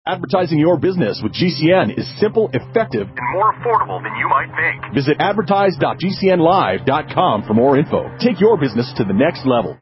Advertising your business with GCN is simple, effective, and more affordable than you might think. Visit advertise.gcnlive.com for more info. Take your business to the next level.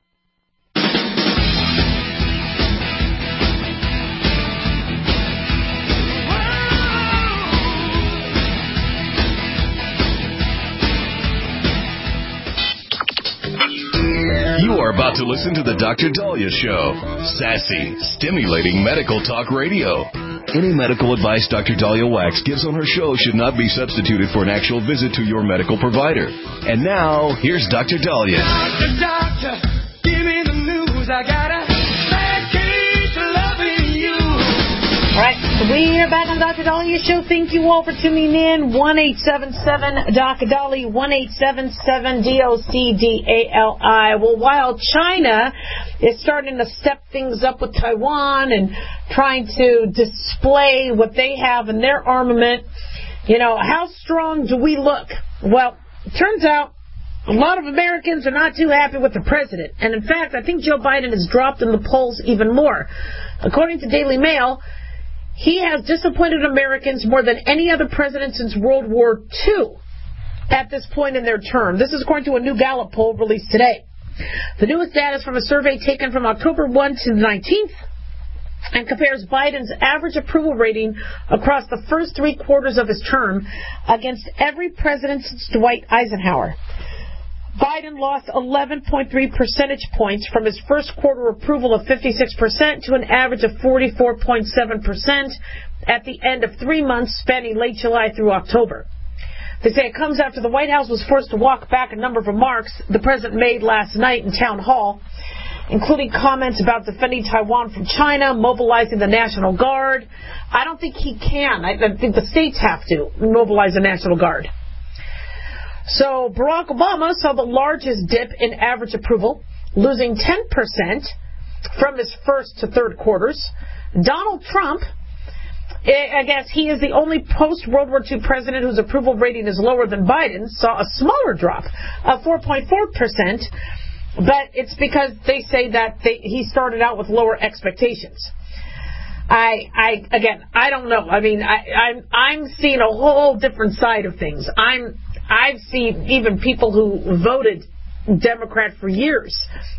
You are about to listen to the Dr. Daliah Show. Sassy, stimulating medical talk radio. Any medical advice Dr. Daliah Wax gives on her show should not be substituted for an actual visit to your medical provider. And now, here's Dr. Daliah. Doctor, give me the news. I got a bad case of loving you. All right, we are back on Dr. Daliah Show. Thank you all for tuning in. 1-877-Dr. Daliah, 1-877-DOCDALI. Well, while China is starting to step things up with Taiwan and trying to display what they have in their armament, you know, how strong do we look? Well, it turns out a lot of Americans are not too happy with the president. And in fact, I think Joe Biden has dropped in the polls even more. According to Daily Mail, he has disappointed Americans more than any other president since World War II at this point in their term. This is according to a new Gallup poll released today. The newest data is from a survey taken from October 1 to the 19th and compares Biden's average approval rating across the first 3 quarters of his term against every president since Dwight Eisenhower. Biden lost 11.3 percentage points from his first quarter approval of 56% to an average of 44.7% at the end of 3 months spanning late July through October. They say it comes after the White House was forced to walk back a number of remarks the president made last night in town hall, including comments about defending Taiwan from China, mobilizing the National Guard. I don't think he can. I think the states have to mobilize the National Guard. So Barack Obama saw the largest dip in average approval, losing 10% from his first to third quarters. Donald Trump, I guess he is the only post-World War II president whose approval rating is lower than Biden's, saw a smaller drop of 4.4%, but it's because they say that he started out with lower expectations. I don't know. I mean, I'm seeing a whole different side of things. I've seen even people who voted Democrat for years,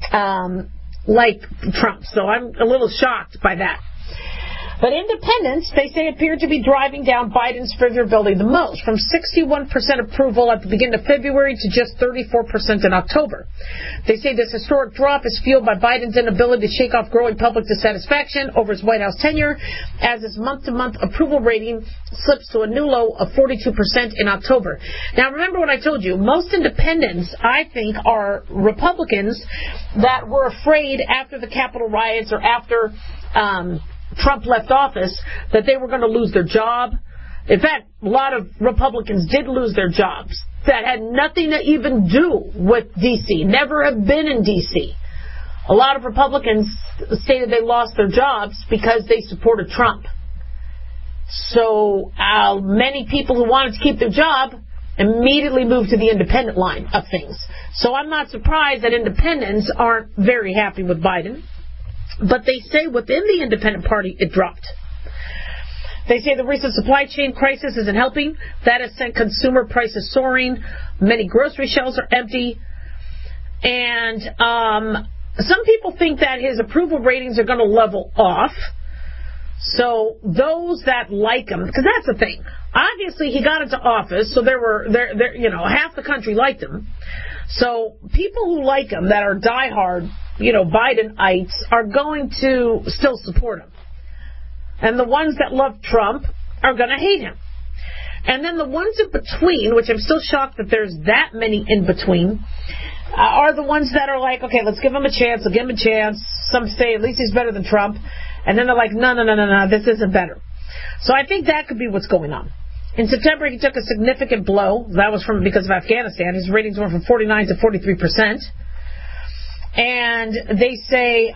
like Trump. So I'm a little shocked by that. But independents, they say, appear to be driving down Biden's favorability the most, from 61% approval at the beginning of February to just 34% in October. They say this historic drop is fueled by Biden's inability to shake off growing public dissatisfaction over his White House tenure, as his month-to-month approval rating slips to a new low of 42% in October. Now, remember what I told you. Most independents, I think, are Republicans that were afraid after the Capitol riots or after Trump left office that they were going to lose their job. In fact, a lot of Republicans did lose their jobs that had nothing to even do with D.C., never have been in D.C. A lot of Republicans stated they lost their jobs because they supported Trump. So many people who wanted to keep their job immediately moved to the independent line of things. So I'm not surprised that independents aren't very happy with Biden. But they say within the independent party, it dropped. They say the recent supply chain crisis isn't helping. That has sent consumer prices soaring. Many grocery shelves are empty. And some people think that his approval ratings are going to level off. So those that like him, because that's the thing. Obviously, he got into office, so half the country liked him. So people who like him, that are diehard, Bidenites, are going to still support him. And the ones that love Trump are going to hate him. And then the ones in between, which I'm still shocked that there's that many in between, are the ones that are like, okay, let's give him a chance, we'll give him a chance. Some say at least he's better than Trump. And then they're like, no, this isn't better. So I think that could be what's going on. In September, he took a significant blow. That was because of Afghanistan. His ratings went from 49 to 43%. And they say,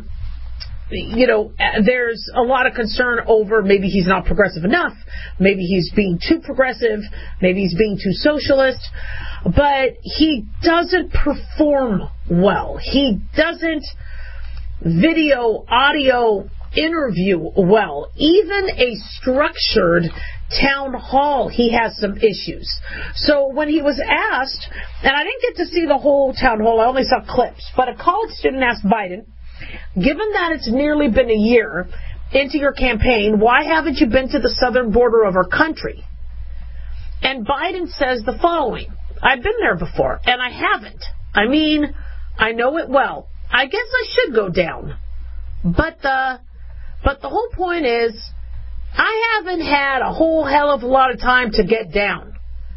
there's a lot of concern over maybe he's not progressive enough. Maybe he's being too progressive. Maybe he's being too socialist. But he doesn't perform well. He doesn't video, audio, interview well. Even a structured town hall, he has some issues. So when he was asked, and I didn't get to see the whole town hall, I only saw clips, but a college student asked Biden, given that it's nearly been a year into your campaign, why haven't you been to the southern border of our country? And Biden says the following: I've been there before, and I haven't. I mean, I know it well. I guess I should go down. But the whole point is, I haven't had a whole hell of a lot of time to get down.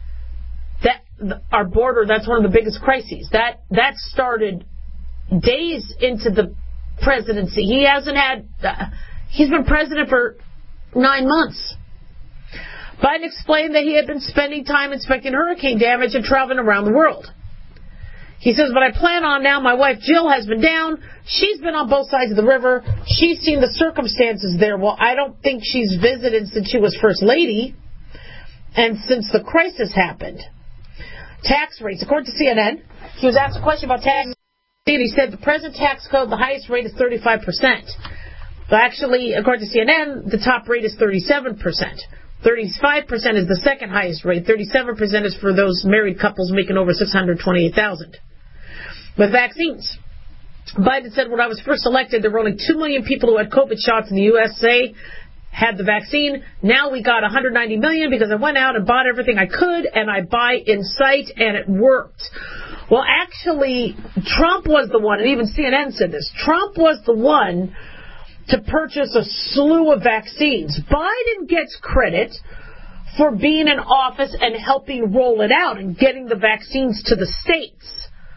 Our border, that's one of the biggest crises. That started days into the presidency. He hasn't had, he's been president for 9 months. Biden explained that he had been spending time inspecting hurricane damage and traveling around the world. He says, but I plan on now, my wife Jill has been down. She's been on both sides of the river. She's seen the circumstances there. Well, I don't think she's visited since she was First Lady and since the crisis happened. Tax rates. According to CNN, he was asked a question about tax. He said the present tax code, the highest rate is 35%. But actually, according to CNN, the top rate is 37%. 35% is the second highest rate. 37% is for those married couples making over $628,000. With vaccines, Biden said, when I was first elected, there were only 2 million people who had COVID shots in the USA, had the vaccine. Now we got 190 million because I went out and bought everything I could, and I buy in sight, and it worked. Well, actually, Trump was the one, and even CNN said this, Trump was the one to purchase a slew of vaccines. Biden gets credit for being in office and helping roll it out and getting the vaccines to the states.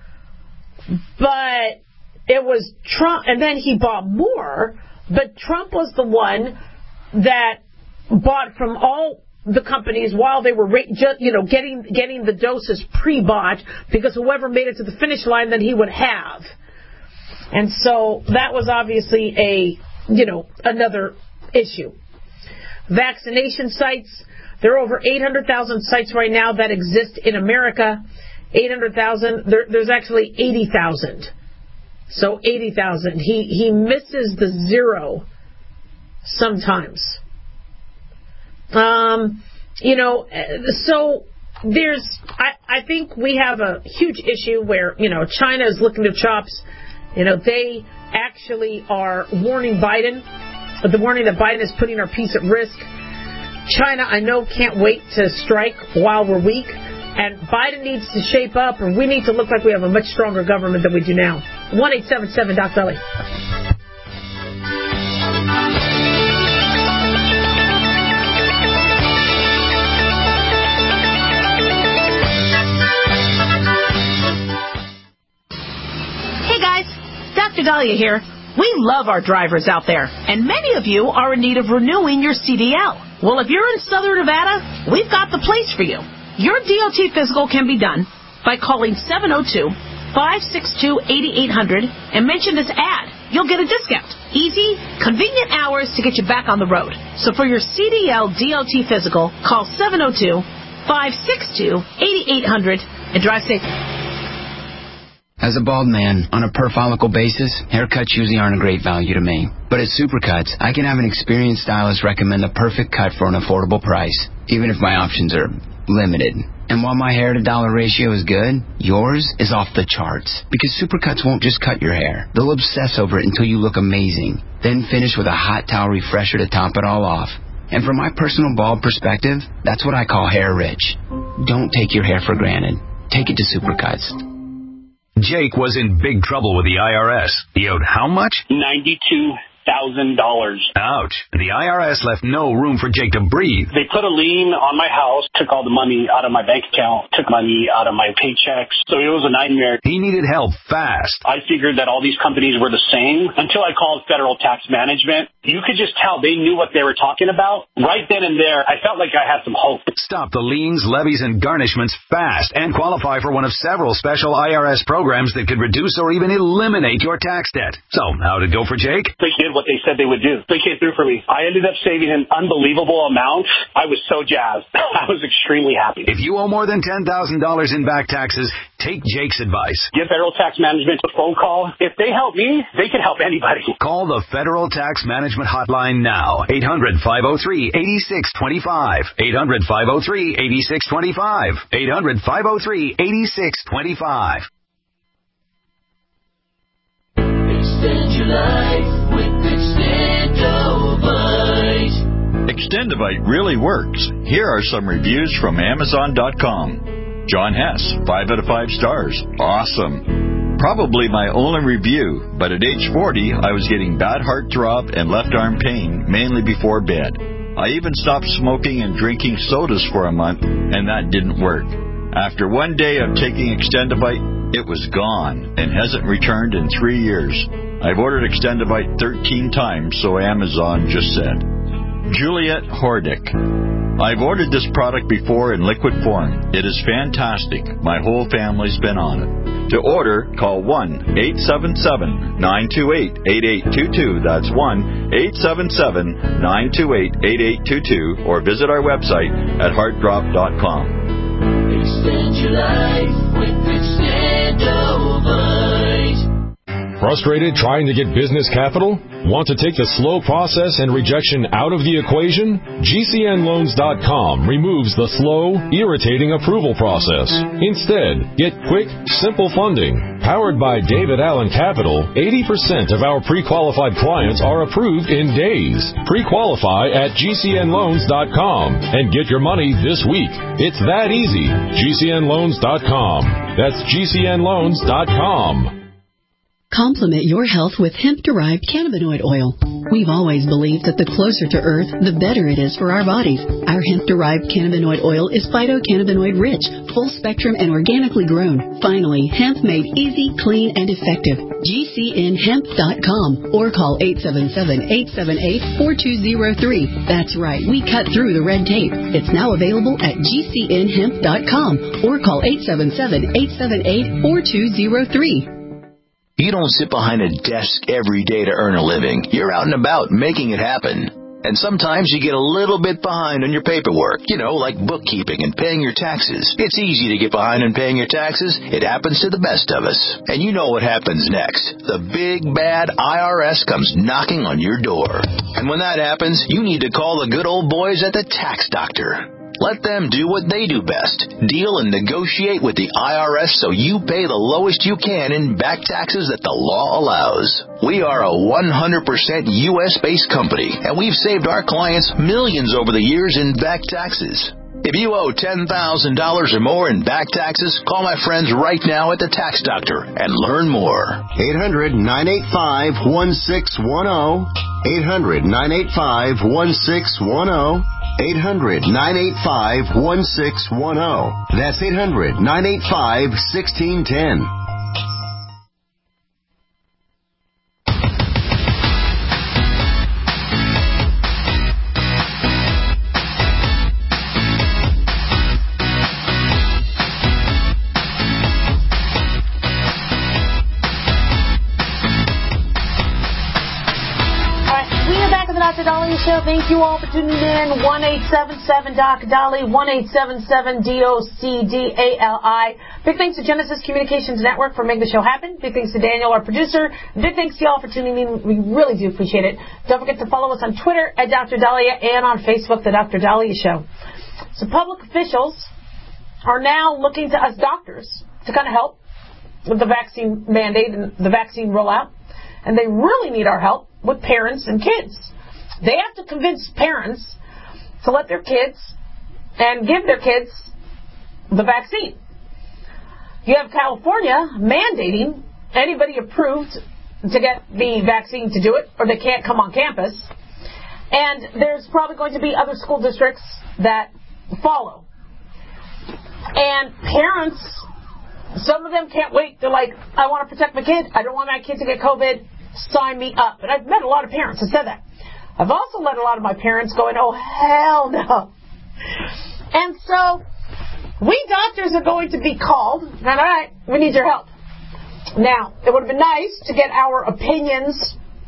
But it was Trump, and then he bought more, but Trump was the one that bought from all the companies while they were getting the doses pre-bought, because whoever made it to the finish line, then he would have. And so that was obviously another issue. Vaccination sites, there are over 800,000 sites right now that exist in America. 800,000, there's actually 80,000. So 80,000. He misses the zero sometimes. So I think we have a huge issue where, China is licking their chops. They actually are warning Biden, the warning that Biden is putting our peace at risk. China, I know, can't wait to strike while we're weak. And Biden needs to shape up, or we need to look like we have a much stronger government than we do now. 1-877-DOC-BELLY. Hey guys, Dr. Dahlia here. We love our drivers out there, and many of you are in need of renewing your CDL. Well, if you're in Southern Nevada, we've got the place for you. Your DOT physical can be done by calling 702-562-8800 and mention this ad. You'll get a discount. Easy, convenient hours to get you back on the road. So for your CDL DOT physical, call 702-562-8800 and drive safe. As a bald man, on a per-follicle basis, haircuts usually aren't a great value to me. But at Supercuts, I can have an experienced stylist recommend the perfect cut for an affordable price, even if my options are limited. And while my hair-to-dollar ratio is good, yours is off the charts. Because Supercuts won't just cut your hair. They'll obsess over it until you look amazing. Then finish with a hot towel refresher to top it all off. And from my personal bald perspective, that's what I call hair rich. Don't take your hair for granted. Take it to Supercuts. Jake was in big trouble with the IRS. He owed how much? $92,000. Ouch. The IRS left no room for Jake to breathe. They put a lien on my house, took all the money out of my bank account, took money out of my paychecks. So it was a nightmare. He needed help fast. I figured that all these companies were the same until I called Federal Tax Management. You could just tell they knew what they were talking about. Right then and there, I felt like I had some hope. Stop the liens, levies, and garnishments fast and qualify for one of several special IRS programs that could reduce or even eliminate your tax debt. So, how'd it go for Jake? They gave did what they said they would do. They came through for me. I ended up saving an unbelievable amount. I was so jazzed. I was extremely happy. If you owe more than $10,000 in back taxes, take Jake's advice. Give Federal Tax Management a phone call. If they help me, they can help anybody. Call the Federal Tax Management Hotline now. 800-503-8625. 800-503-8625. 800-503-8625. Extend your life with Extendovite. Extendovite really works. Here are some reviews from Amazon.com. John Hess, 5 out of 5 stars. Awesome. Probably my only review, but at age 40, I was getting bad heart throb and left arm pain, mainly before bed. I even stopped smoking and drinking sodas for a month, and that didn't work. After one day of taking Extendovite, it was gone and hasn't returned in 3 years. I've ordered Extendovite 13 times, so Amazon just said. Juliet Hordick. I've ordered this product before in liquid form. It is fantastic. My whole family's been on it. To order, call 1-877-928-8822. That's 1-877-928-8822. Or visit our website at heartdrop.com. Extend your life with Extendovite. Frustrated trying to get business capital? Want to take the slow process and rejection out of the equation? GCNloans.com removes the slow, irritating approval process. Instead, get quick, simple funding. Powered by David Allen Capital, 80% of our pre-qualified clients are approved in days. Pre-qualify at GCNloans.com and get your money this week. It's that easy. GCNloans.com. That's GCNloans.com. Complement your health with hemp-derived cannabinoid oil. We've always believed that the closer to Earth, the better it is for our bodies. Our hemp-derived cannabinoid oil is phytocannabinoid-rich, full-spectrum, and organically grown. Finally, hemp made easy, clean, and effective. GCNhemp.com or call 877-878-4203. That's right, we cut through the red tape. It's now available at GCNhemp.com or call 877-878-4203. You don't sit behind a desk every day to earn a living. You're out and about making it happen. And sometimes you get a little bit behind on your paperwork, like bookkeeping and paying your taxes. It's easy to get behind on paying your taxes. It happens to the best of us. And you know what happens next. The big, bad IRS comes knocking on your door. And when that happens, you need to call the good old boys at the Tax Doctor. Let them do what they do best. Deal and negotiate with the IRS so you pay the lowest you can in back taxes that the law allows. We are a 100% U.S.-based company, and we've saved our clients millions over the years in back taxes. If you owe $10,000 or more in back taxes, call my friends right now at the Tax Doctor and learn more. 800-985-1610. 800-985-1610. 800-985-1610. That's 800-985-1610. Dr. Dolly Show. Thank you all for tuning in. 1-877-DOC-DOLLY, 1-877-DOCDALI. Big thanks to Genesis Communications Network for making the show happen. Big thanks to Daniel, our producer. Big thanks to y'all for tuning in. We really do appreciate it. Don't forget to follow us on Twitter at Dr. Dahlia and on Facebook, The Dr. Dahlia Show. So public officials are now looking to us doctors to kind of help with the vaccine mandate and the vaccine rollout. And they really need our help with parents and kids. They have to convince parents to let their kids and give their kids the vaccine. You have California mandating anybody approved to get the vaccine to do it, or they can't come on campus. And there's probably going to be other school districts that follow. And parents, some of them can't wait. They're like, I want to protect my kid. I don't want my kid to get COVID. Sign me up. And I've met a lot of parents who said that. I've also let a lot of my parents go, oh, hell no. And so we doctors are going to be called, and all right, we need your help. Now, it would have been nice to get our opinions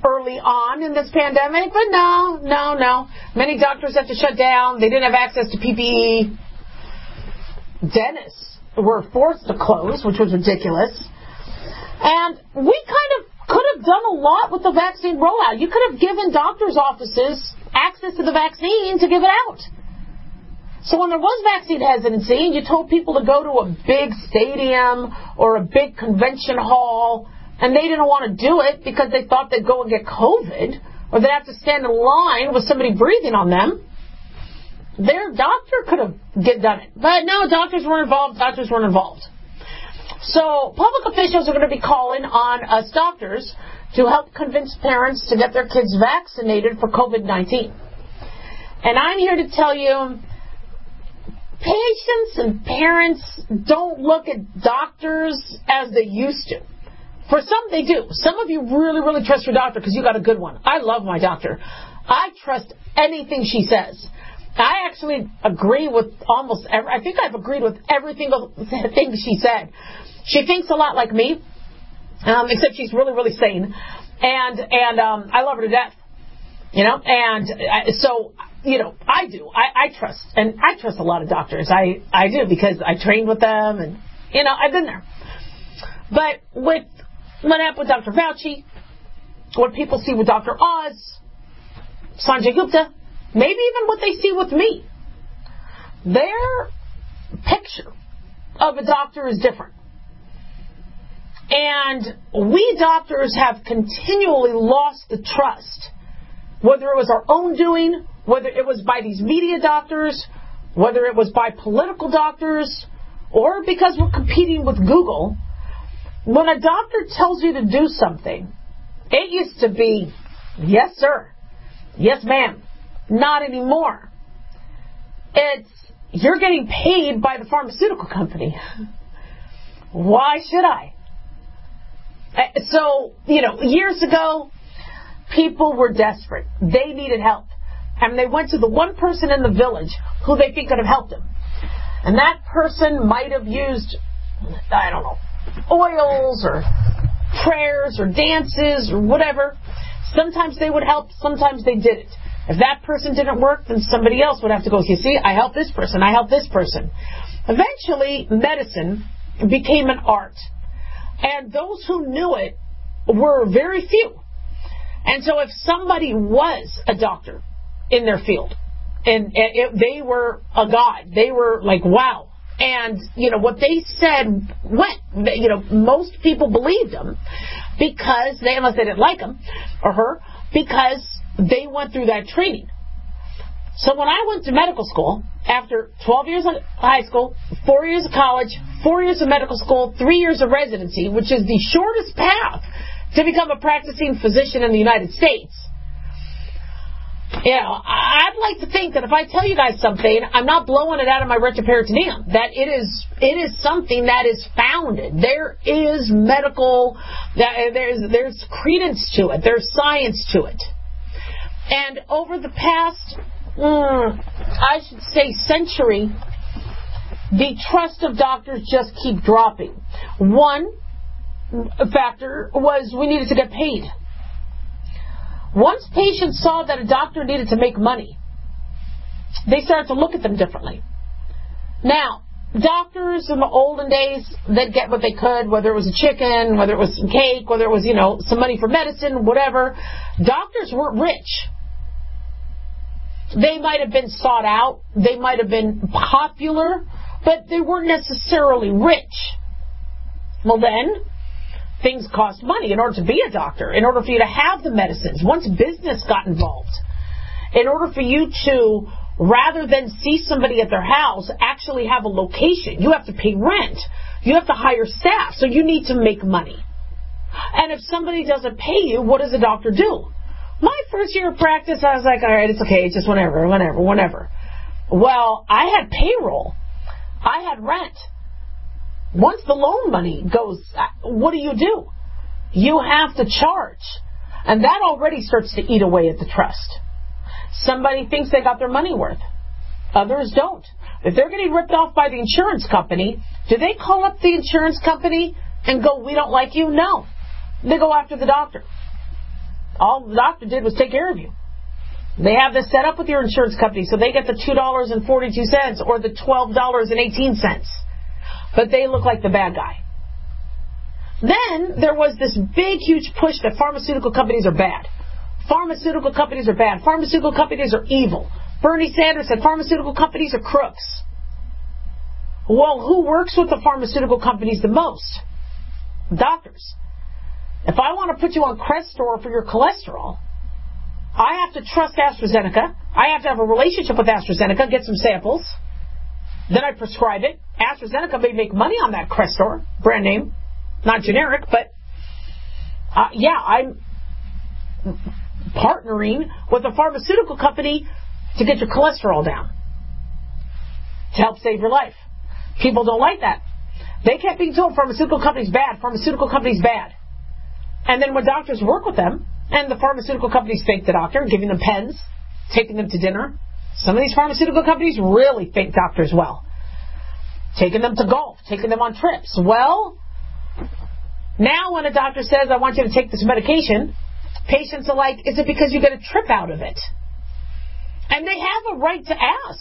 early on in this pandemic, but no. Many doctors have to shut down. They didn't have access to PPE. Dentists were forced to close, which was ridiculous. And we kind of could have done a lot with the vaccine rollout. You could have given doctors' offices access to the vaccine to give it out. So when there was vaccine hesitancy and you told people to go to a big stadium or a big convention hall and they didn't want to do it because they thought they'd go and get COVID or they'd have to stand in line with somebody breathing on them, their doctor could have done it. But no, doctors weren't involved. So public officials are going to be calling on us doctors to help convince parents to get their kids vaccinated for COVID-19. And I'm here to tell you, patients and parents don't look at doctors as they used to. For some, they do. Some of you really, really trust your doctor because you got a good one. I love my doctor. I trust anything she says. I actually agree with I think I've agreed with every single thing she said. She thinks a lot like me, except she's really, really sane. And I love her to death. I do. I trust. And I trust a lot of doctors. I do because I trained with them and, I've been there. But with what happened with Dr. Fauci, what people see with Dr. Oz, Sanjay Gupta, maybe even what they see with me, their picture of a doctor is different. And we doctors have continually lost the trust, whether it was our own doing, whether it was by these media doctors, whether it was by political doctors, or because we're competing with Google. When a doctor tells you to do something, it used to be, yes, sir, yes, ma'am. Not anymore. It's, you're getting paid by the pharmaceutical company. Why should I? So, years ago, people were desperate. They needed help. And they went to the one person in the village who they think could have helped them. And that person might have used, oils or prayers or dances or whatever. Sometimes they would help, sometimes they didn't. If that person didn't work, then somebody else would have to go, you see, I helped this person, I helped this person. Eventually, medicine became an art. And those who knew it were very few. And so if somebody was a doctor in their field, and they were a god, they were like, wow. And, what they said went. Most people believed them because unless they didn't like him or her, because they went through that training. So when I went to medical school, after 12 years of high school, 4 years of college, 4 years of medical school, 3 years of residency, which is the shortest path to become a practicing physician in the United States, I'd like to think that if I tell you guys something, I'm not blowing it out of my retroperitoneum. That it is something that is founded. There is medical, there's credence to it. There's science to it. And over the past, I should say, century, the trust of doctors just keep dropping. One factor was we needed to get paid. Once patients saw that a doctor needed to make money, they started to look at them differently. Now, doctors in the olden days, they'd get what they could, whether it was a chicken, whether it was some cake, whether it was, some money for medicine, whatever. Doctors weren't rich. They might have been sought out, they might have been popular, but they weren't necessarily rich. Well then, things cost money in order to be a doctor, in order for you to have the medicines. Once business got involved, in order for you to, rather than see somebody at their house, actually have a location, you have to pay rent. You have to hire staff, so you need to make money. And if somebody doesn't pay you, what does a doctor do? My first year of practice, I was like, all right, it's okay, it's just whenever. Well, I had payroll. I had rent. Once the loan money goes, what do? You have to charge. And that already starts to eat away at the trust. Somebody thinks they got their money worth. Others don't. If they're getting ripped off by the insurance company, do they call up the insurance company and go, we don't like you? No. They go after the doctor. All the doctor did was take care of you. They have this set up with your insurance company, so they get the $2.42 or the $12.18. But they look like the bad guy. Then there was this big, huge push that pharmaceutical companies are bad. Pharmaceutical companies are bad. Pharmaceutical companies are evil. Bernie Sanders said pharmaceutical companies are crooks. Well, who works with the pharmaceutical companies the most? Doctors. If I want to put you on Crestor for your cholesterol, I have to trust AstraZeneca. I have to have a relationship with AstraZeneca, get some samples. Then I prescribe it. AstraZeneca may make money on that Crestor, brand name, not generic, but I'm partnering with a pharmaceutical company to get your cholesterol down, to help save your life. People don't like that. They kept being told pharmaceutical companies bad, pharmaceutical companies bad. And then when doctors work with them, and the pharmaceutical companies fake the doctor, giving them pens, taking them to dinner. Some of these pharmaceutical companies really fake doctors well. Taking them to golf, taking them on trips. Well, now when a doctor says, I want you to take this medication, patients are like, is it because you get a trip out of it? And they have a right to ask.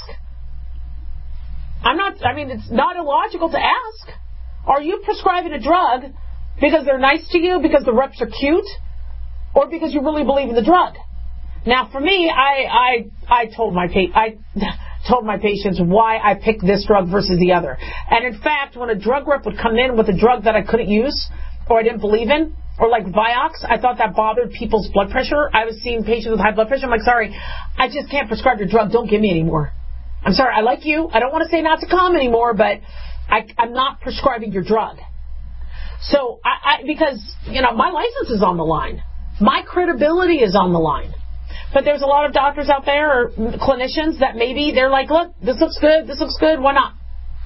It's not illogical to ask. Are you prescribing a drug because they're nice to you, because the reps are cute, or because you really believe in the drug? Now, for me, I told my patients why I picked this drug versus the other. And in fact, when a drug rep would come in with a drug that I couldn't use, or I didn't believe in, or like Vioxx, I thought that bothered people's blood pressure. I was seeing patients with high blood pressure. I'm like, sorry, I just can't prescribe your drug. Don't give me any more. I'm sorry, I like you. I don't want to say not to come anymore, but I'm not prescribing your drug. So, because, my license is on the line. My credibility is on the line. But there's a lot of doctors out there, or clinicians, that maybe they're like, look, this looks good, why not?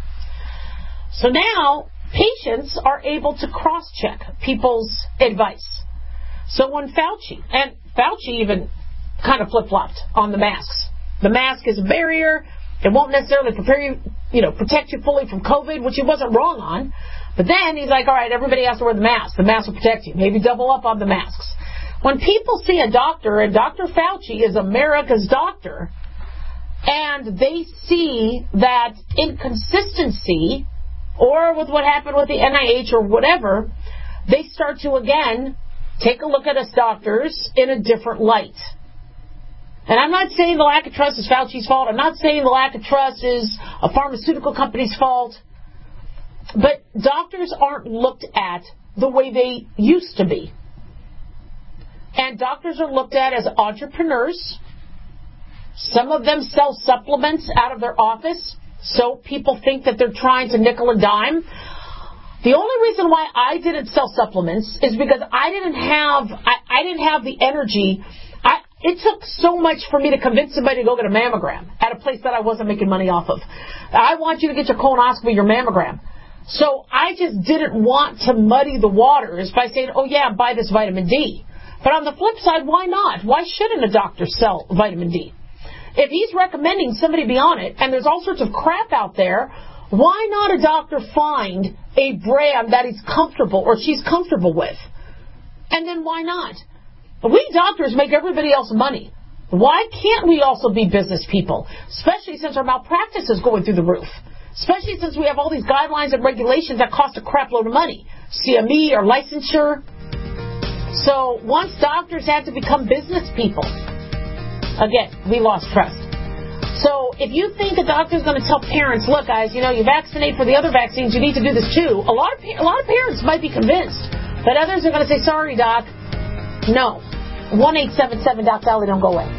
So now, patients are able to cross-check people's advice. So when Fauci even kind of flip-flopped on the masks. The mask is a barrier. It won't necessarily protect you fully from COVID, which he wasn't wrong on. But then he's like, all right, everybody has to wear the mask. The mask will protect you. Maybe double up on the masks. When people see a doctor, and Dr. Fauci is America's doctor, and they see that inconsistency, or with what happened with the NIH or whatever, they start to, again, take a look at us doctors in a different light. And I'm not saying the lack of trust is Fauci's fault. I'm not saying the lack of trust is a pharmaceutical company's fault. But doctors aren't looked at the way they used to be. And doctors are looked at as entrepreneurs. Some of them sell supplements out of their office, so people think that they're trying to nickel and dime. The only reason why I didn't sell supplements is because I didn't have the energy. It took so much for me to convince somebody to go get a mammogram at a place that I wasn't making money off of. I want you to get your colonoscopy, your mammogram. So I just didn't want to muddy the waters by saying, oh yeah, buy this vitamin D. But on the flip side, why not? Why shouldn't a doctor sell vitamin D? If he's recommending somebody be on it, and there's all sorts of crap out there, why not a doctor find a brand that he's comfortable or she's comfortable with? And then why not? We doctors make everybody else money. Why can't we also be business people? Especially since our malpractice is going through the roof. Especially since we have all these guidelines and regulations that cost a crap load of money. CME or licensure. So once doctors had to become business people, again, we lost trust. So if you think a doctor's going to tell parents, look guys, you vaccinate for the other vaccines, you need to do this too. A lot of parents might be convinced, but others are going to say, sorry doc, no. 1-877-DOC-DOLLY, don't go away.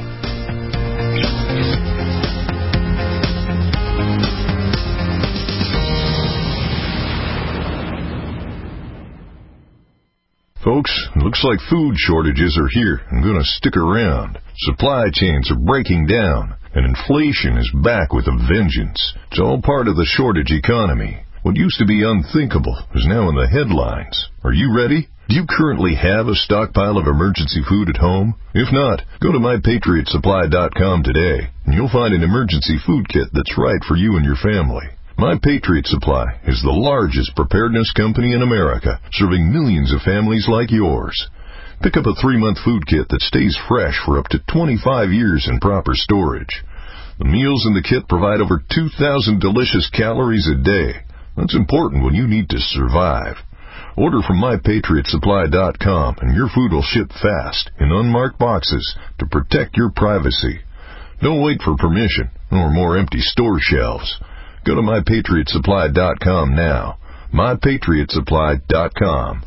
Folks, it looks like food shortages are here and going to stick around. Supply chains are breaking down, and inflation is back with a vengeance. It's all part of the shortage economy. What used to be unthinkable is now in the headlines. Are you ready? Do you currently have a stockpile of emergency food at home? If not, go to MyPatriotSupply.com today, and you'll find an emergency food kit that's right for you and your family. My Patriot Supply is the largest preparedness company in America, serving millions of families like yours. Pick up a 3-month food kit that stays fresh for up to 25 years in proper storage. The meals in the kit provide over 2,000 delicious calories a day. That's important when you need to survive. Order from MyPatriotSupply.com and your food will ship fast in unmarked boxes to protect your privacy. Don't wait for permission or more empty store shelves. Go to MyPatriotSupply.com now. MyPatriotSupply.com.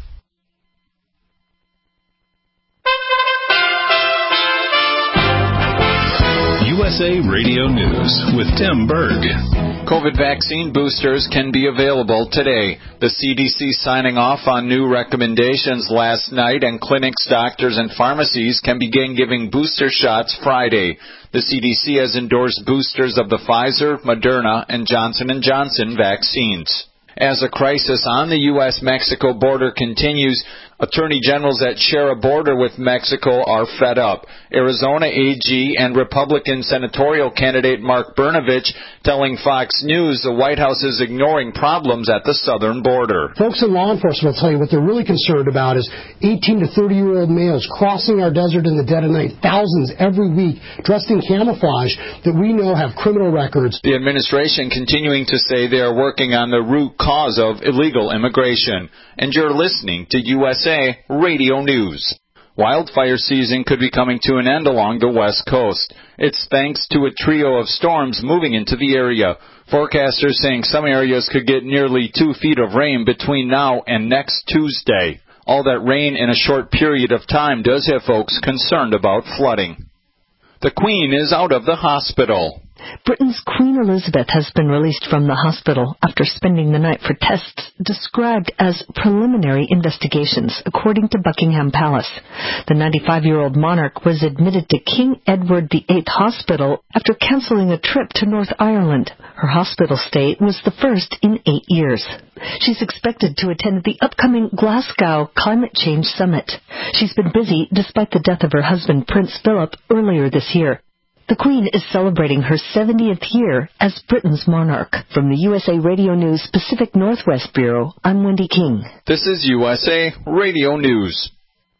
USA Radio News with Tim Berg. COVID vaccine boosters can be available today. The CDC signing off on new recommendations last night, and clinics, doctors, and pharmacies can begin giving booster shots Friday. The CDC has endorsed boosters of the Pfizer, Moderna, and Johnson & Johnson vaccines. As a crisis on the U.S.-Mexico border continues, attorney generals that share a border with Mexico are fed up. Arizona AG and Republican senatorial candidate Mark Brnovich telling Fox News the White House is ignoring problems at the southern border. Folks in law enforcement will tell you what they're really concerned about is 18 to 30-year-old males crossing our desert in the dead of night, thousands every week, dressed in camouflage that we know have criminal records. The administration continuing to say they are working on the root cause of illegal immigration. And you're listening to USA Radio News. Wildfire season could be coming to an end along the West Coast. It's thanks to a trio of storms moving into the area. Forecasters saying some areas could get nearly 2 feet of rain between now and next Tuesday. All that rain in a short period of time does have folks concerned about flooding. The Queen is out of the hospital. Britain's Queen Elizabeth has been released from the hospital after spending the night for tests described as preliminary investigations, according to Buckingham Palace. The 95-year-old monarch was admitted to King Edward VIII Hospital after cancelling a trip to North Ireland. Her hospital stay was the first in 8 years. She's expected to attend the upcoming Glasgow Climate Change Summit. She's been busy despite the death of her husband, Prince Philip, earlier this year. The Queen is celebrating her 70th year as Britain's monarch. From the USA Radio News Pacific Northwest Bureau, I'm Wendy King. This is USA Radio News.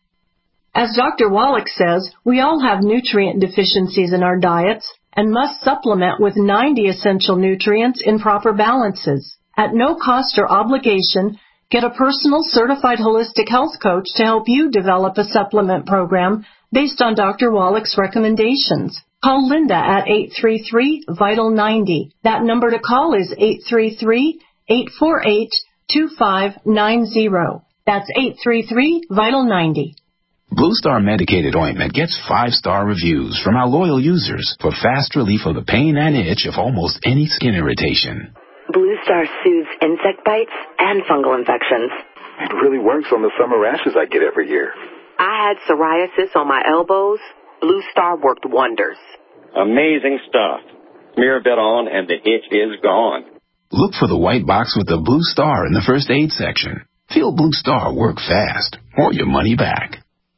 As Dr. Wallach says, we all have nutrient deficiencies in our diets and must supplement with 90 essential nutrients in proper balances. At no cost or obligation, get a personal certified holistic health coach to help you develop a supplement program based on Dr. Wallach's recommendations. Call Linda at 833-VITAL-90. That number to call is 833-848-2590. That's 833-VITAL-90. Blue Star medicated ointment gets 5-star reviews from our loyal users for fast relief of the pain and itch of almost any skin irritation. Blue Star soothes insect bites and fungal infections. It really works on the summer rashes I get every year. I had psoriasis on my elbows. Blue Star worked wonders. Amazing stuff. Smear a bit on and the itch is gone. Look for the white box with the Blue Star in the first aid section. Feel Blue Star work fast or your money back.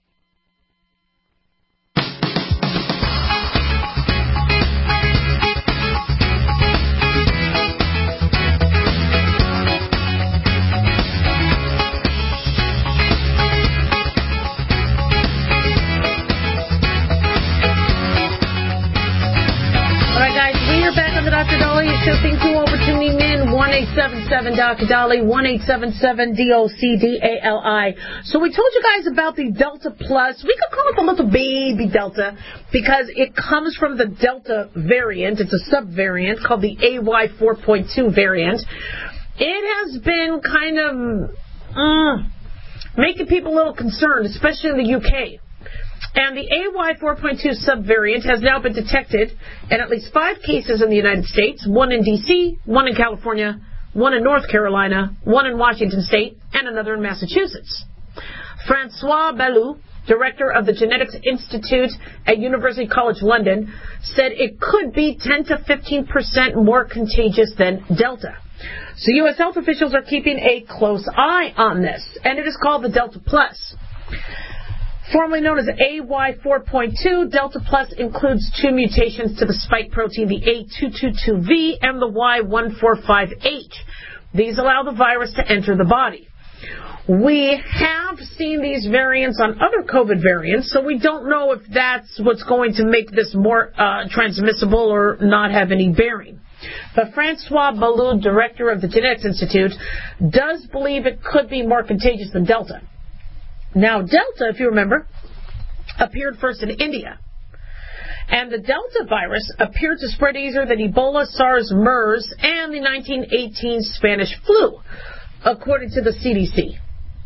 Dr. Dolly, your show. Thank you all for tuning in. 1-877-Dr. Dolly, 1-877-DOCDALI. So we told you guys about the Delta Plus. We could call it the little baby Delta because it comes from the Delta variant. It's a subvariant called the AY4.2 variant. It has been kind of making people a little concerned, especially in the UK. And the AY4.2 subvariant has now been detected in at least 5 cases in the United States, 1 in D.C., 1 in California, 1 in North Carolina, 1 in Washington State, and another in Massachusetts. Francois Ballou, director of the Genetics Institute at University College London, said it could be 10 to 15% more contagious than Delta. So U.S. health officials are keeping a close eye on this, and it is called the Delta Plus. Formerly known as AY4.2, Delta Plus includes 2 mutations to the spike protein, the A222V and the Y145H. These allow the virus to enter the body. We have seen these variants on other COVID variants, so we don't know if that's what's going to make this more transmissible or not have any bearing. But Francois Balloud, director of the Genetics Institute, does believe it could be more contagious than Delta. Now, Delta, if you remember, appeared first in India. And the Delta virus appeared to spread easier than Ebola, SARS, MERS, and the 1918 Spanish flu, according to the CDC.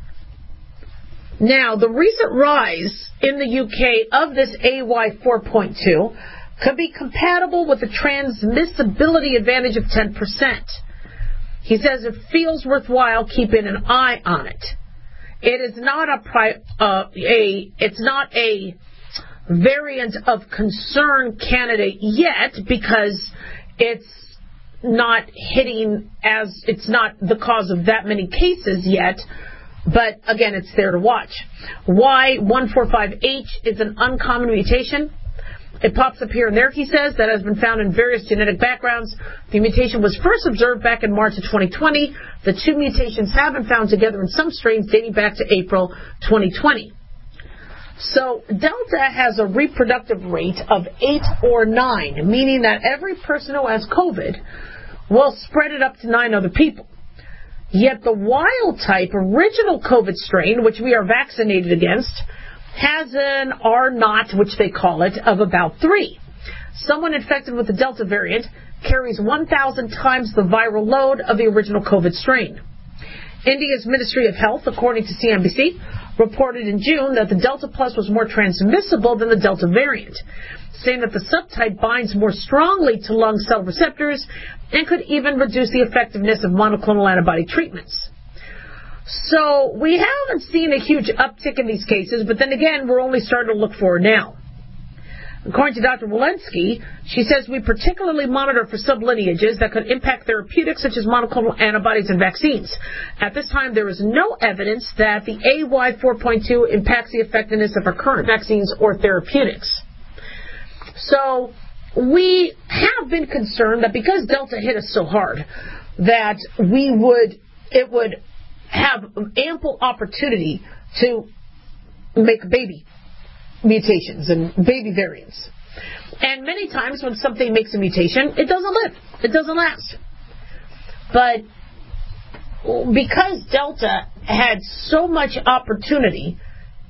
Now, the recent rise in the UK of this AY4.2 could be compatible with the transmissibility advantage of 10%. He says it feels worthwhile keeping an eye on it. It is not it's not a variant of concern candidate yet because it's not it's not the cause of that many cases yet. But again, it's there to watch. Y145H is an uncommon mutation. It pops up here and there, he says, that has been found in various genetic backgrounds. The mutation was first observed back in March of 2020. The two mutations have been found together in some strains dating back to April 2020. So Delta has a reproductive rate of 8 or 9, meaning that every person who has COVID will spread it up to 9 other people. Yet the wild-type original COVID strain, which we are vaccinated against, has an R0, which they call it, of about 3. Someone infected with the Delta variant carries 1,000 times the viral load of the original COVID strain. India's Ministry of Health, according to CNBC, reported in June that the Delta Plus was more transmissible than the Delta variant, saying that the subtype binds more strongly to lung cell receptors and could even reduce the effectiveness of monoclonal antibody treatments. So we haven't seen a huge uptick in these cases, but then again, we're only starting to look for it now. According to Dr. Walensky, she says we particularly monitor for sublineages that could impact therapeutics such as monoclonal antibodies and vaccines. At this time, there is no evidence that the AY4.2 impacts the effectiveness of our current vaccines or therapeutics. So we have been concerned that because Delta hit us so hard, that it would have ample opportunity to make baby mutations and baby variants. And many times when something makes a mutation, it doesn't live. It doesn't last. But because Delta had so much opportunity,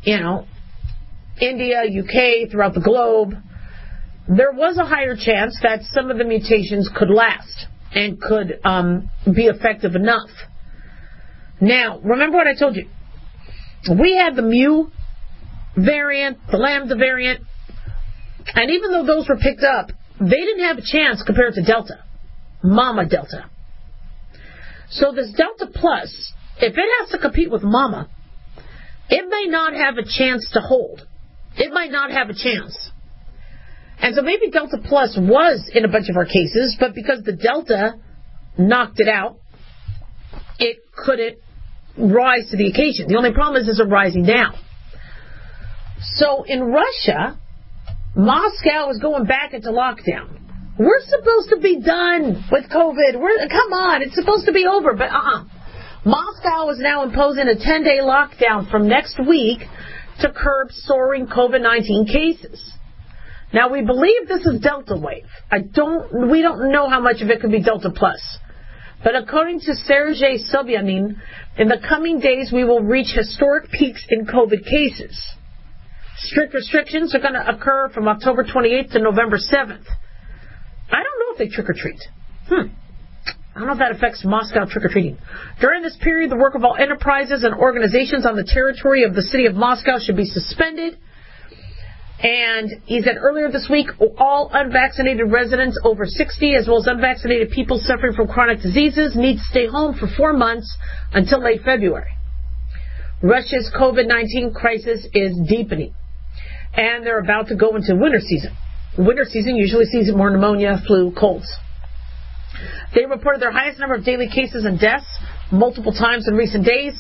India, UK, throughout the globe, there was a higher chance that some of the mutations could last and could be effective enough. Now, remember what I told you. We had the Mu variant, the Lambda variant, and even though those were picked up, they didn't have a chance compared to Delta, Mama Delta. So this Delta Plus, if it has to compete with Mama, it may not have a chance to hold. It might not have a chance. And so maybe Delta Plus was in a bunch of our cases, but because the Delta knocked it out, it couldn't rise to the occasion. The only problem is it's rising now. So in Russia, Moscow is going back into lockdown. We're supposed to be done with COVID. Come on, it's supposed to be over, but Moscow is now imposing a 10-day lockdown from next week to curb soaring COVID-19 cases. Now, we believe this is Delta wave. We don't know how much of it could be Delta Plus. But according to Sergei Sobyanin, in the coming days we will reach historic peaks in COVID cases. Strict restrictions are going to occur from October 28th to November 7th. I don't know if they trick-or-treat. I don't know if that affects Moscow trick-or-treating. During this period, the work of all enterprises and organizations on the territory of the city of Moscow should be suspended. And he said earlier this week, all unvaccinated residents over 60, as well as unvaccinated people suffering from chronic diseases, need to stay home for 4 months until late February. Russia's COVID-19 crisis is deepening, and they're about to go into winter season. Winter season usually sees more pneumonia, flu, colds. They reported their highest number of daily cases and deaths multiple times in recent days.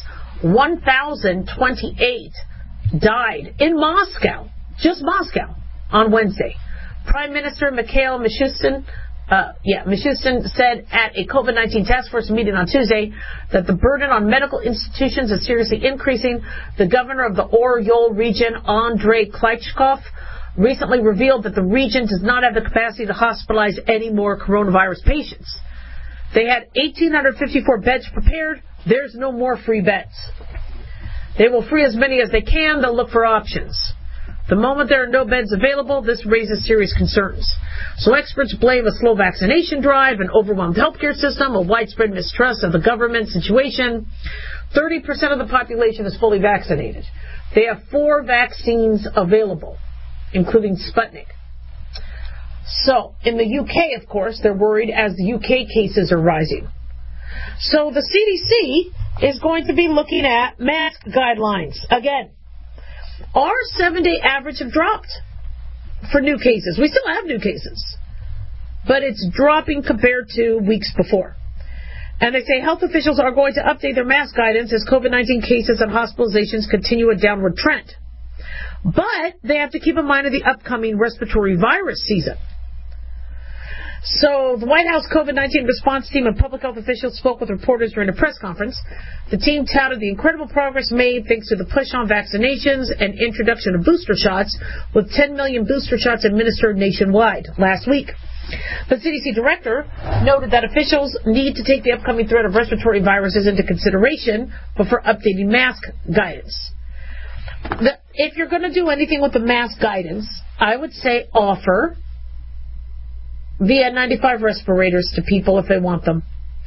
1,028 died in Moscow. Just Moscow, on Wednesday. Prime Minister Mikhail Mishustin Mishustin said at a COVID-19 task force meeting on Tuesday that the burden on medical institutions is seriously increasing. The governor of the Oryol region, Andrei Klitschkov, recently revealed that the region does not have the capacity to hospitalize any more coronavirus patients. They had 1,854 beds prepared. There's no more free beds. They will free as many as they can. They'll look for options. The moment there are no beds available, this raises serious concerns. So experts blame a slow vaccination drive, an overwhelmed healthcare system, a widespread mistrust of the government situation. 30% of the population is fully vaccinated. They have 4 vaccines available, including Sputnik. So, in the UK, of course, they're worried as the UK cases are rising. So the CDC is going to be looking at mask guidelines again. Our 7-day average have dropped for new cases. We still have new cases, but it's dropping compared to weeks before. And they say health officials are going to update their mask guidance as COVID-19 cases and hospitalizations continue a downward trend. But they have to keep in mind of the upcoming respiratory virus season. So the White House COVID-19 response team and public health officials spoke with reporters during a press conference. The team touted the incredible progress made thanks to the push on vaccinations and introduction of booster shots, with 10 million booster shots administered nationwide last week. The CDC director noted that officials need to take the upcoming threat of respiratory viruses into consideration before updating mask guidance. If you're going to do anything with the mask guidance, I would say offer the N95 respirators to people if they want them.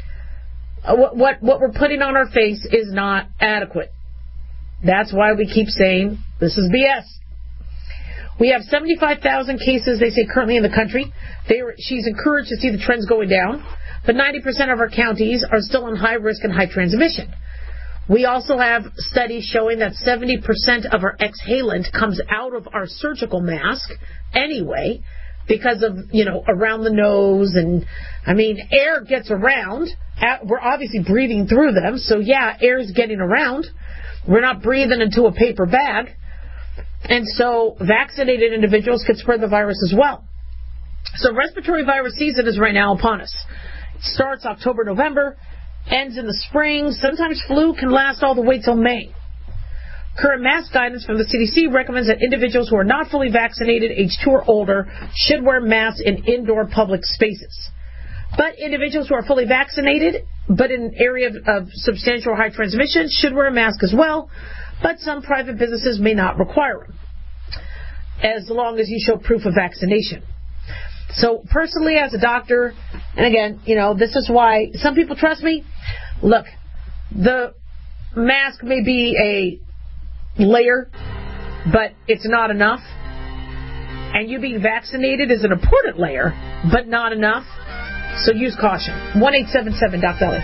What we're putting on our face is not adequate. That's why we keep saying this is BS. We have 75,000 cases, they say, currently in the country. She's encouraged to see the trends going down, but 90% of our counties are still in high risk and high transmission. We also have studies showing that 70% of our exhalant comes out of our surgical mask anyway, because of, around the nose, and, air gets around. We're obviously breathing through them, so air's getting around. We're not breathing into a paper bag. And so vaccinated individuals could spread the virus as well. So respiratory virus season is right now upon us. It starts October, November, ends in the spring. Sometimes flu can last all the way till May. Current mask guidance from the CDC recommends that individuals who are not fully vaccinated, age 2 or older, should wear masks in indoor public spaces. But individuals who are fully vaccinated, but in an area of substantial or high transmission, should wear a mask as well. But some private businesses may not require them, as long as you show proof of vaccination. So personally, as a doctor, and again, this is why some people trust me. Look, the mask may be a layer, but it's not enough. And you being vaccinated is an important layer, but not enough. So use caution. 1-877-DOC-BELLY.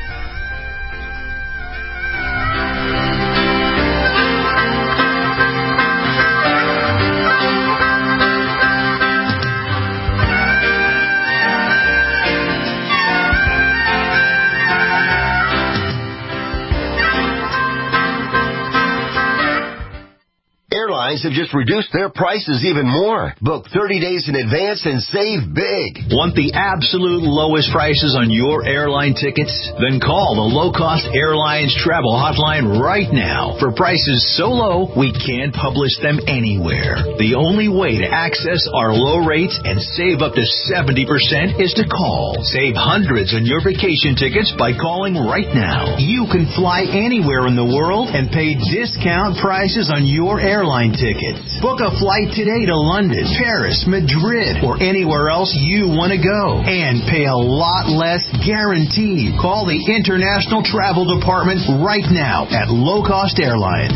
Airlines have just reduced their prices even more. Book 30 days in advance and save big. Want the absolute lowest prices on your airline tickets? Then call the Low Cost Airlines Travel Hotline right now. For prices so low, we can't publish them anywhere. The only way to access our low rates and save up to 70% is to call. Save hundreds on your vacation tickets by calling right now. You can fly anywhere in the world and pay discount prices on your airline tickets. Book a flight today to London, Paris, Madrid, or anywhere else you want to go. And pay a lot less guaranteed. Call the International Travel Department right now at Low Cost Airlines.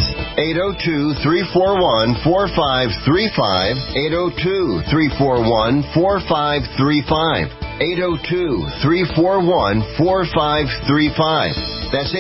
802-341-4535. 802-341-4535. 802-341-4535. That's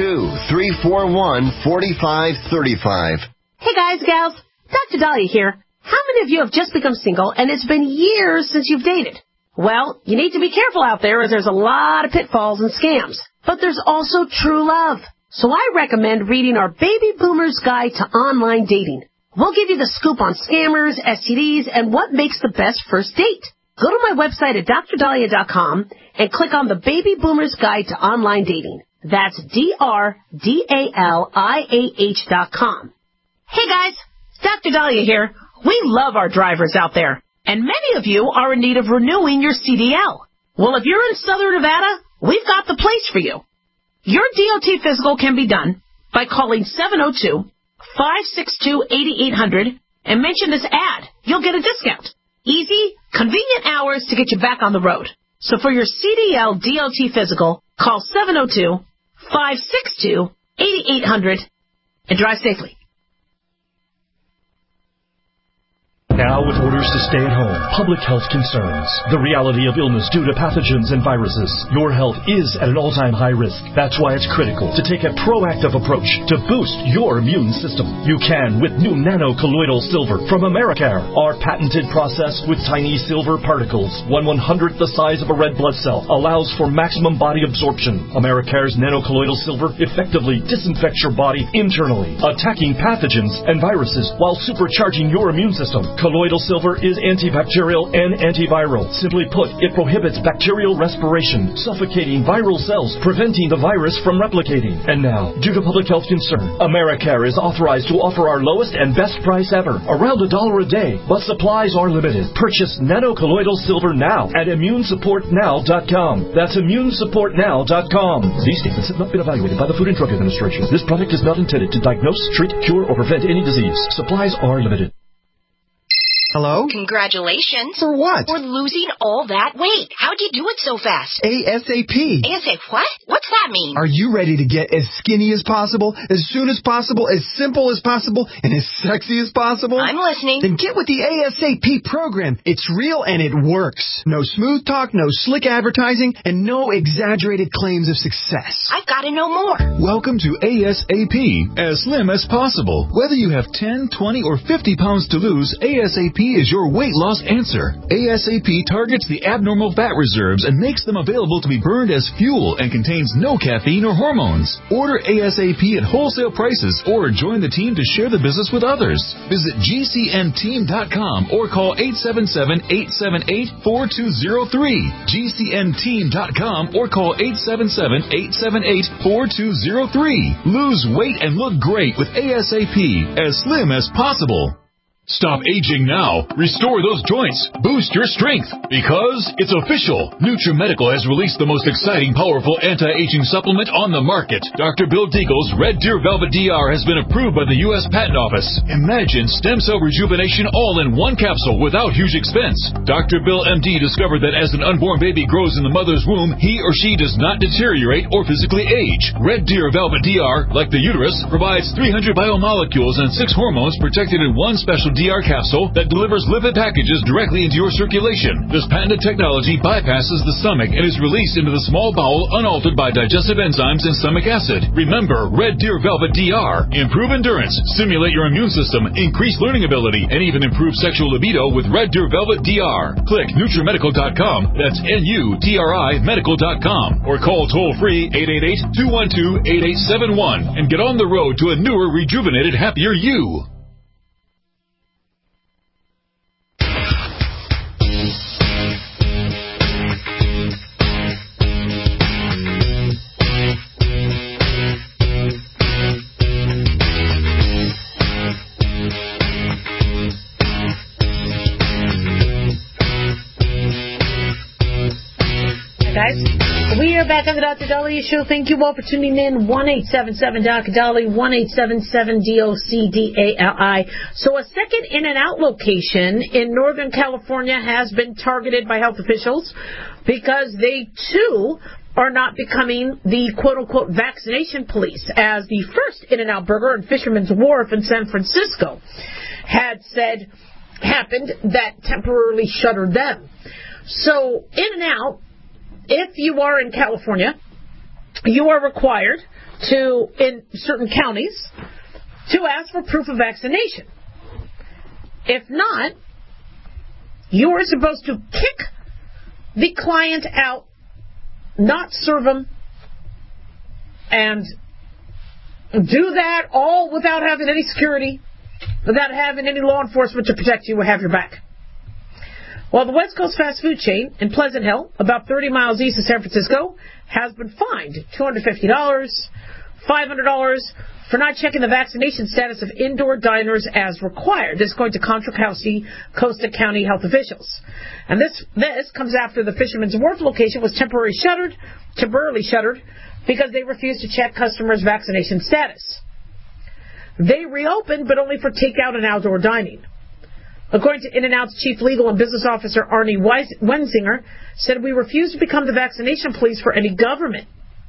802-341-4535. Hey guys, gals, Dr. Dahlia here. How many of you have just become single and it's been years since you've dated? Well, you need to be careful out there as there's a lot of pitfalls and scams. But there's also true love. So I recommend reading our Baby Boomer's Guide to Online Dating. We'll give you the scoop on scammers, STDs, and what makes the best first date. Go to my website at drdahlia.com and click on the Baby Boomers Guide to Online Dating. That's DRDALIAH.com. Hey guys, Dr. Dahlia here. We love our drivers out there, and many of you are in need of renewing your CDL. Well, if you're in Southern Nevada, we've got the place for you. Your DOT physical can be done by calling 702-562-8800 and mention this ad. You'll get a discount. Easy, convenient hours to get you back on the road. So for your CDL DOT physical, call 702-562-8800 and drive safely. Now with orders to stay at home, public health concerns, the reality of illness due to pathogens and viruses, your health is at an all-time high risk. That's why it's critical to take a proactive approach to boost your immune system. You can with new nano-colloidal silver from Americare. Our patented process with tiny silver particles, 1/100th the size of a red blood cell, allows for maximum body absorption. Americare's nano-colloidal silver effectively disinfects your body internally, attacking pathogens and viruses while supercharging your immune system. Colloidal silver is antibacterial and antiviral. Simply put, it prohibits bacterial respiration, suffocating viral cells, preventing the virus from replicating. And now, due to public health concern, Americare is authorized to offer our lowest and best price ever, around $1 a day, but supplies are limited. Purchase nano-colloidal silver now at immunesupportnow.com. That's immunesupportnow.com. These statements have not been evaluated by the Food and Drug Administration. This product is not intended to diagnose, treat, cure, or prevent any disease. Supplies are limited. Hello? Congratulations. For what? For losing all that weight. How'd you do it so fast? ASAP. ASAP what? What's that mean? Are you ready to get as skinny as possible, as soon as possible, as simple as possible, and as sexy as possible? I'm listening. Then get with the ASAP program. It's real and it works. No smooth talk, no slick advertising, and no exaggerated claims of success. I've got to know more. Welcome to ASAP, as slim as possible. Whether you have 10, 20, or 50 pounds to lose, ASAP is your weight loss answer. ASAP targets the abnormal fat reserves and makes them available to be burned as fuel and contains no caffeine or hormones. Order ASAP at wholesale prices or join the team to share the business with others. Visit GCNteam.com or call 877-878-4203. GCNteam.com or call 877-878-4203. Lose weight and look great with ASAP, as slim as possible. Stop aging now. Restore those joints. Boost your strength. Because it's official. NutriMedical has released the most exciting, powerful anti-aging supplement on the market. Dr. Bill Deagle's Red Deer Velvet DR has been approved by the U.S. Patent Office. Imagine stem cell rejuvenation all in one capsule without huge expense. Dr. Bill MD discovered that as an unborn baby grows in the mother's womb, he or she does not deteriorate or physically age. Red Deer Velvet DR, like the uterus, provides 300 biomolecules and 6 hormones protected in one special DR capsule that delivers lipid packages directly into your circulation. This patented technology bypasses the stomach and is released into the small bowel unaltered by digestive enzymes and stomach acid. Remember, Red Deer Velvet DR. Improve endurance, stimulate your immune system, increase learning ability, and even improve sexual libido with Red Deer Velvet DR. Click NutriMedical.com, that's NUTRI Medical.com, or call toll-free 888-212-8871 and get on the road to a newer, rejuvenated, happier you. Guys, we are back on the Dr. Dahlia Show. Thank you all for tuning in. 1-877-DOC-DALI, 1-877-DOC-DALI. So a second In-N-Out location in Northern California has been targeted by health officials because they, too, are not becoming the quote-unquote vaccination police, as the first In-N-Out Burger in Fisherman's Wharf in San Francisco had said happened that temporarily shuttered them. So In-N-Out, if you are in California, you are required to, in certain counties, to ask for proof of vaccination. If not, you are supposed to kick the client out, not serve them, and do that all without having any security, without having any law enforcement to protect you or have your back. Well, the West Coast fast food chain in Pleasant Hill, about 30 miles east of San Francisco, has been fined $250, $500 for not checking the vaccination status of indoor diners as required. This is going to Contra Costa County health officials. And this comes after the Fisherman's Wharf location was temporarily shuttered because they refused to check customers' vaccination status. They reopened, but only for takeout and outdoor dining. According to In-N-Out's Chief Legal and Business Officer Arnie Wenzinger, said, "We refuse to become the vaccination police for any government."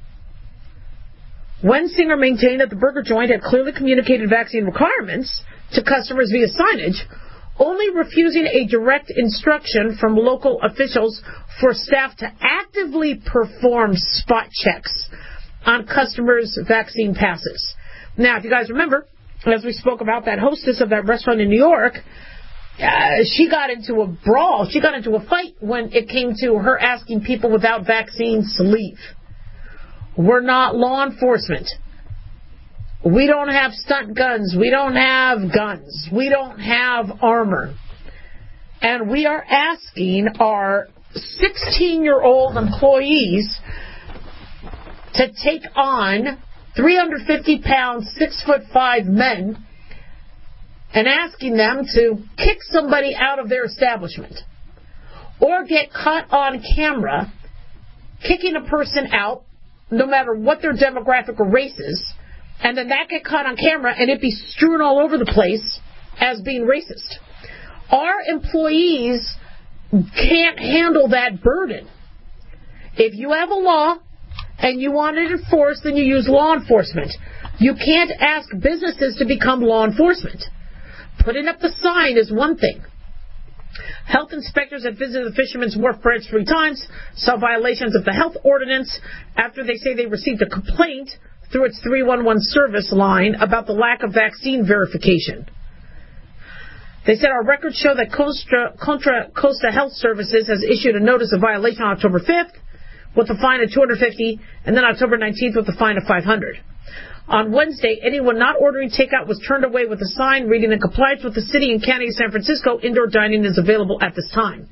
Wenzinger maintained that the burger joint had clearly communicated vaccine requirements to customers via signage, only refusing a direct instruction from local officials for staff to actively perform spot checks on customers' vaccine passes. Now, if you guys remember, as we spoke about, that hostess of that restaurant in New York, she got into a brawl. She got into a fight when it came to her asking people without vaccines to leave. We're not law enforcement. We don't have stunt guns. We don't have guns. We don't have armor. And we are asking our 16-year-old employees to take on 350-pound, 6'5" men and asking them to kick somebody out of their establishment or get caught on camera kicking a person out, no matter what their demographic or race is, and then that get caught on camera and it be strewn all over the place as being racist. Our employees can't handle that burden. If you have a law and you want it enforced, then you use law enforcement. You can't ask businesses to become law enforcement. Putting up the sign is one thing. Health inspectors have visited the Fisherman's Wharf branch 3 times, saw violations of the health ordinance after they say they received a complaint through its 311 service line about the lack of vaccine verification. They said, "Our records show that Contra Costa Health Services has issued a notice of violation on October 5th with a fine of $250, and then October 19th with a fine of $500. On Wednesday, anyone not ordering takeout was turned away with a sign reading, "In compliance with the City and County of San Francisco, indoor dining is available at this time."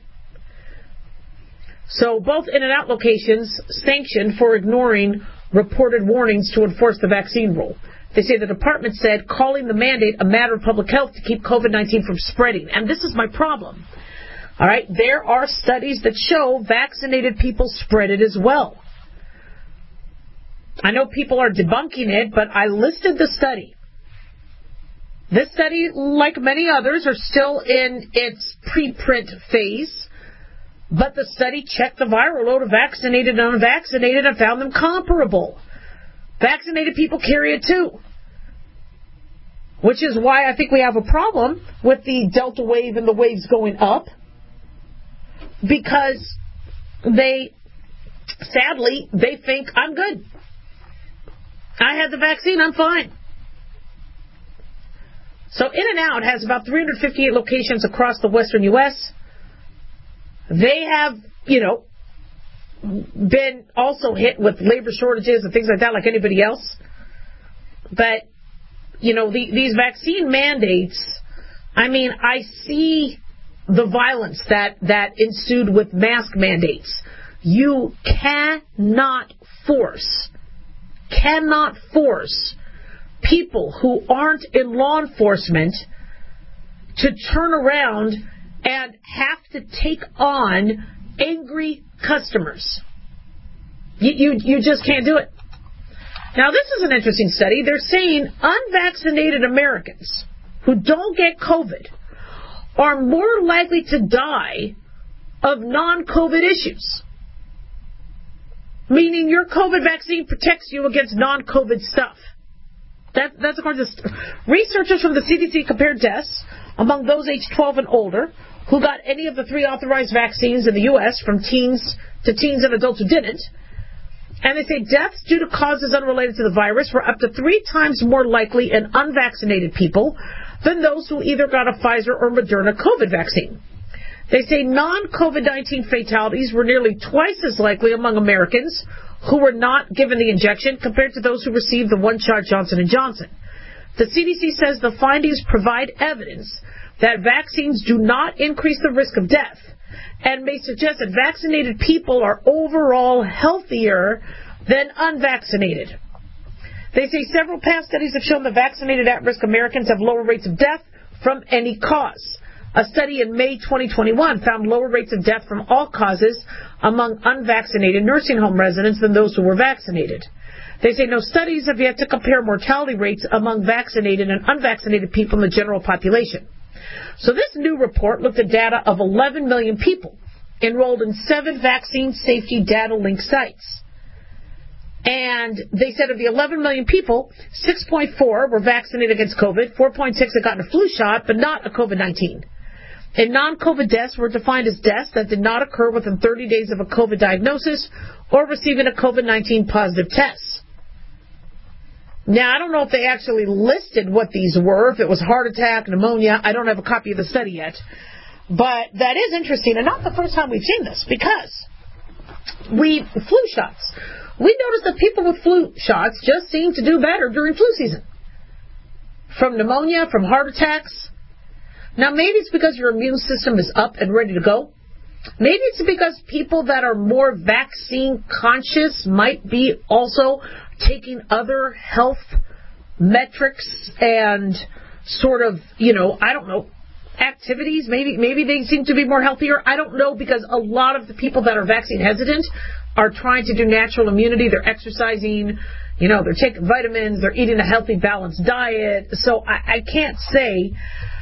So both In-N-Out locations sanctioned for ignoring reported warnings to enforce the vaccine rule. They say the department said calling the mandate a matter of public health to keep COVID-19 from spreading. And this is my problem. All right, there are studies that show vaccinated people spread it as well. I know people are debunking it, but I listed the study. This study, like many others, are still in its preprint phase, but the study checked the viral load of vaccinated and unvaccinated and found them comparable. Vaccinated people carry it too, which is why I think we have a problem with the Delta wave and the waves going up, because sadly, they think I'm good. I had the vaccine, I'm fine. So In-N-Out has about 358 locations across the western U.S. They have, been also hit with labor shortages and things like that, like anybody else. But, these vaccine mandates, I see the violence that ensued with mask mandates. You cannot force people who aren't in law enforcement to turn around and have to take on angry customers. You just can't do it. Now, this is an interesting study. They're saying unvaccinated Americans who don't get COVID are more likely to die of non-COVID issues. Meaning your COVID vaccine protects you against non-COVID stuff. That's according to researchers from the CDC compared deaths among those aged 12 and older who got any of the 3 authorized vaccines in the U.S. from teens and adults who didn't. And they say deaths due to causes unrelated to the virus were up to 3 times more likely in unvaccinated people than those who either got a Pfizer or Moderna COVID vaccine. They say non-COVID-19 fatalities were nearly twice as likely among Americans who were not given the injection compared to those who received the one-shot Johnson & Johnson. The CDC says the findings provide evidence that vaccines do not increase the risk of death, and may suggest that vaccinated people are overall healthier than unvaccinated. They say several past studies have shown that vaccinated at-risk Americans have lower rates of death from any cause. A study in May 2021 found lower rates of death from all causes among unvaccinated nursing home residents than those who were vaccinated. They say no studies have yet to compare mortality rates among vaccinated and unvaccinated people in the general population. So this new report looked at data of 11 million people enrolled in 7 vaccine safety data link sites. And they said of the 11 million people, 6.4 were vaccinated against COVID, 4.6 had gotten a flu shot, but not a COVID-19. And non-COVID deaths were defined as deaths that did not occur within 30 days of a COVID diagnosis or receiving a COVID-19 positive test. Now, I don't know if they actually listed what these were, if it was heart attack, pneumonia. I don't have a copy of the study yet. But that is interesting, and not the first time we've seen this, because flu shots. We noticed that people with flu shots just seem to do better during flu season. From pneumonia, from heart attacks. Now, maybe it's because your immune system is up and ready to go. Maybe it's because people that are more vaccine conscious might be also taking other health metrics and sort of, I don't know, activities. Maybe they seem to be more healthier. I don't know, because a lot of the people that are vaccine hesitant are trying to do natural immunity. They're exercising, they're taking vitamins, they're eating a healthy, balanced diet. So I can't say,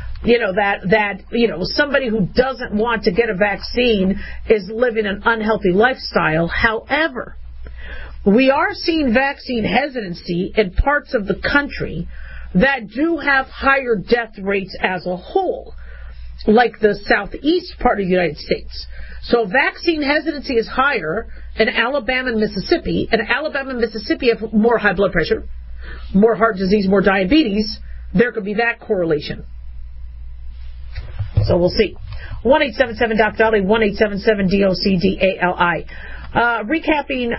that somebody who doesn't want to get a vaccine is living an unhealthy lifestyle. However, we are seeing vaccine hesitancy in parts of the country that do have higher death rates as a whole, like the southeast part of the United States. So vaccine hesitancy is higher in Alabama and Mississippi, and Alabama and Mississippi have more high blood pressure, more heart disease, more diabetes. There could be that correlation. So we'll see. 1-877-DOC-DALI, 1-877-DOC-DALI. Recapping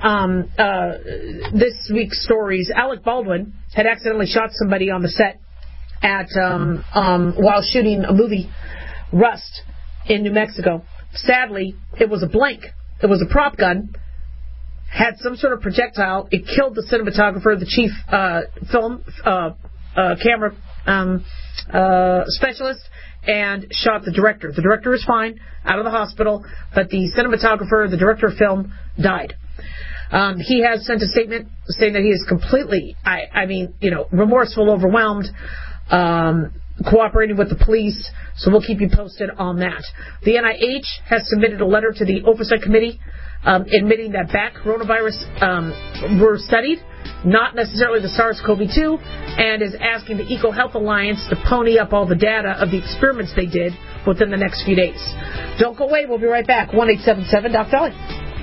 this week's stories, Alec Baldwin had accidentally shot somebody on the set at while shooting a movie, Rust, in New Mexico. Sadly, it was a blank. It was a prop gun. Had some sort of projectile. It killed the cinematographer, the chief film camera specialist, and shot the director. The director is fine, out of the hospital, but the cinematographer, the director of film, died. He has sent a statement saying that he is completely, remorseful, overwhelmed, cooperating with the police, so we'll keep you posted on that. The NIH has submitted a letter to the Oversight Committee admitting that bat coronavirus were studied, not necessarily the SARS-CoV-2, and is asking the EcoHealth Alliance to pony up all the data of the experiments they did within the next few days. Don't go away. We'll be right back. 1-877-DOC-DALI.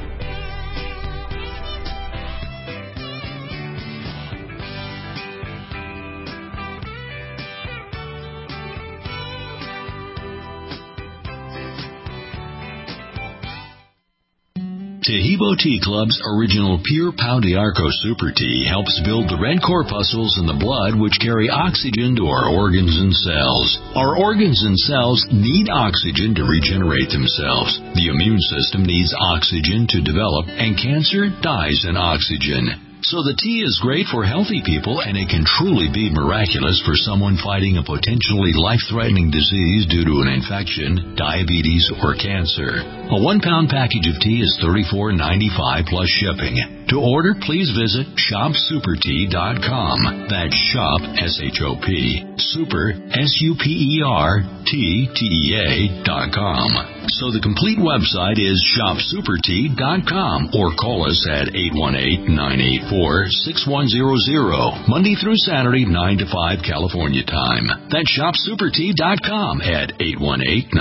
Tahibo Tea Club's original Pure Pau d'Arco Super Tea helps build the red corpuscles in the blood which carry oxygen to our organs and cells. Our organs and cells need oxygen to regenerate themselves. The immune system needs oxygen to develop, and cancer dies in oxygen. So the tea is great for healthy people, and it can truly be miraculous for someone fighting a potentially life-threatening disease due to an infection, diabetes, or cancer. A 1-pound package of tea is $34.95 plus shipping. To order, please visit shopsupertea.com. That's shop, S-H-O-P, super, S-U-P-E-R-T-T-E-A.com. So the complete website is shopsupertea.com, or call us at 818-984-6100, Monday through Saturday, 9 to 5 California time. That's shopsupertea.com at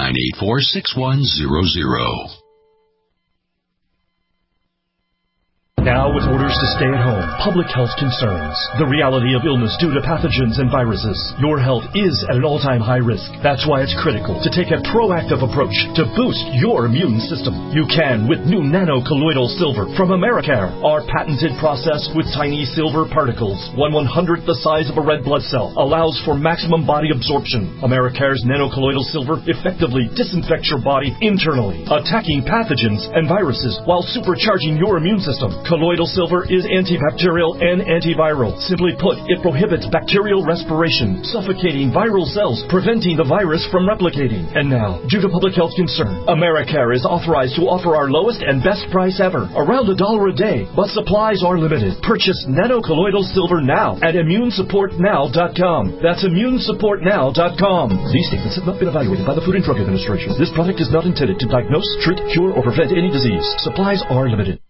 818-984-6100. Now with orders to stay at home, public health concerns, the reality of illness due to pathogens and viruses, your health is at an all-time high risk. That's why it's critical to take a proactive approach to boost your immune system. You can with new nano-colloidal silver from Americare, our patented process with tiny silver particles, 1/100th the size of a red blood cell, allows for maximum body absorption. Americare's nano-colloidal silver effectively disinfects your body internally, attacking pathogens and viruses while supercharging your immune system. Colloidal silver is antibacterial and antiviral. Simply put, it prohibits bacterial respiration, suffocating viral cells, preventing the virus from replicating. And now, due to public health concern, Americare is authorized to offer our lowest and best price ever, around $1 a day, but supplies are limited. Purchase nano-colloidal silver now at immunesupportnow.com. That's immunesupportnow.com. These statements have not been evaluated by the Food and Drug Administration. This product is not intended to diagnose, treat, cure, or prevent any disease. Supplies are limited.